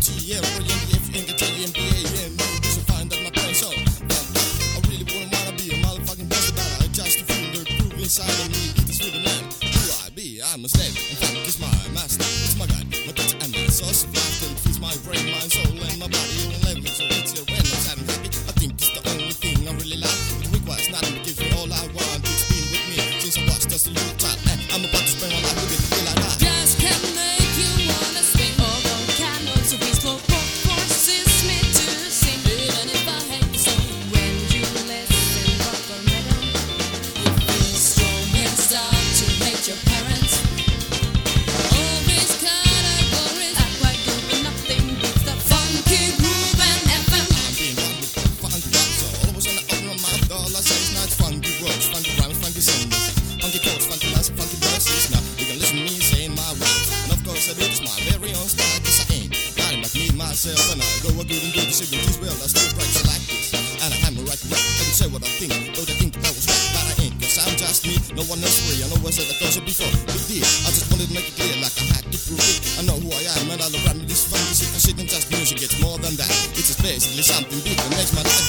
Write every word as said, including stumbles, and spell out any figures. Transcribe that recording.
G M, or M D F, N K T, M B A, and you should find that my brain's so fucked up. I really wouldn't wanna be a motherfucking bust about it. I just feel the groove inside of me. It is with a man. Who I be? I'm a slave. In fact, it's my master. It's my God, my touch and my source of life that feeds my brain, my soul, and my body. All level, so it's a when I'm sad and happy. I think it's the only thing I really like. It requires nothing to give me all I want. It's been with me since I was just a little child. And I'm about to spend my life with it till I die. Just can make you wanna swing over candles, so please go forces me to sing. Even if I hate the song, when you listen rock or metal, you feel strong and start to hate your parents. All these categories are quite good, but nothing beats the funky groove and F M. I'm being done with the funky rock, so all of a sudden I open my mouth. All I say is now it's funky words, funky rhymes, funky songs, funky chords, funky lines, and funky verses. Now you can listen to me saying my rhymes, and of course I do this my very own style, 'cause I ain't nothing but me, myself, and I go a good and do the seventies well. I still break so like this, and I hammer right right. I can say what I think, though they think that I was right, but I ain't, 'cause I'm just me. No one else free. I know I said that also before. Big deal. I just wanted to make it clear, like I had to prove it. I know who I am, and I'll rap me this funky shit. 'Cause it ain't just music, it's more than that. It's just basically something big that makes my life